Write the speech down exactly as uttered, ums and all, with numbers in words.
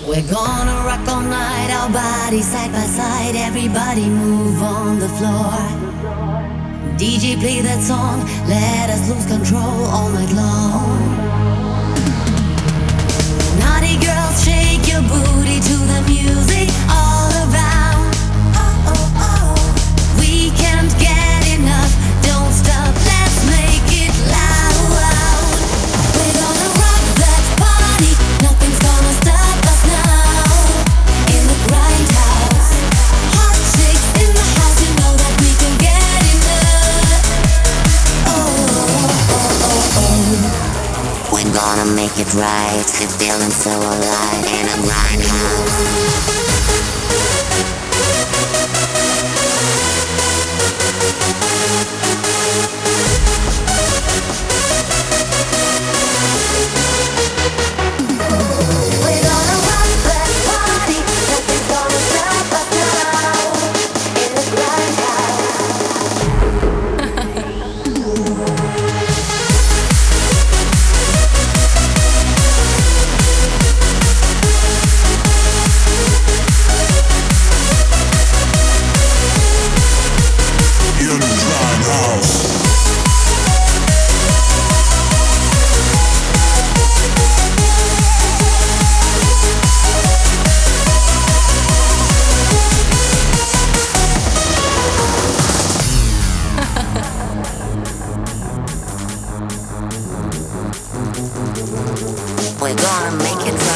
We're gonna rock all night, our bodies side by side. Everybody move on the floor. D J play that song, let us lose control all night long. Naughty girls, shake your booty to the music all around. Oh, oh, oh. We can't get enough, don't stop, let's make it loud. We're gonna rock that party, nothing's gonna stop us now. In the grindhouse, hot chicks in the house, you know that we can get enough. Oh, oh, oh, oh, oh. We're gonna make it right, we're feeling so alive in a grindhouse. We're gonna make it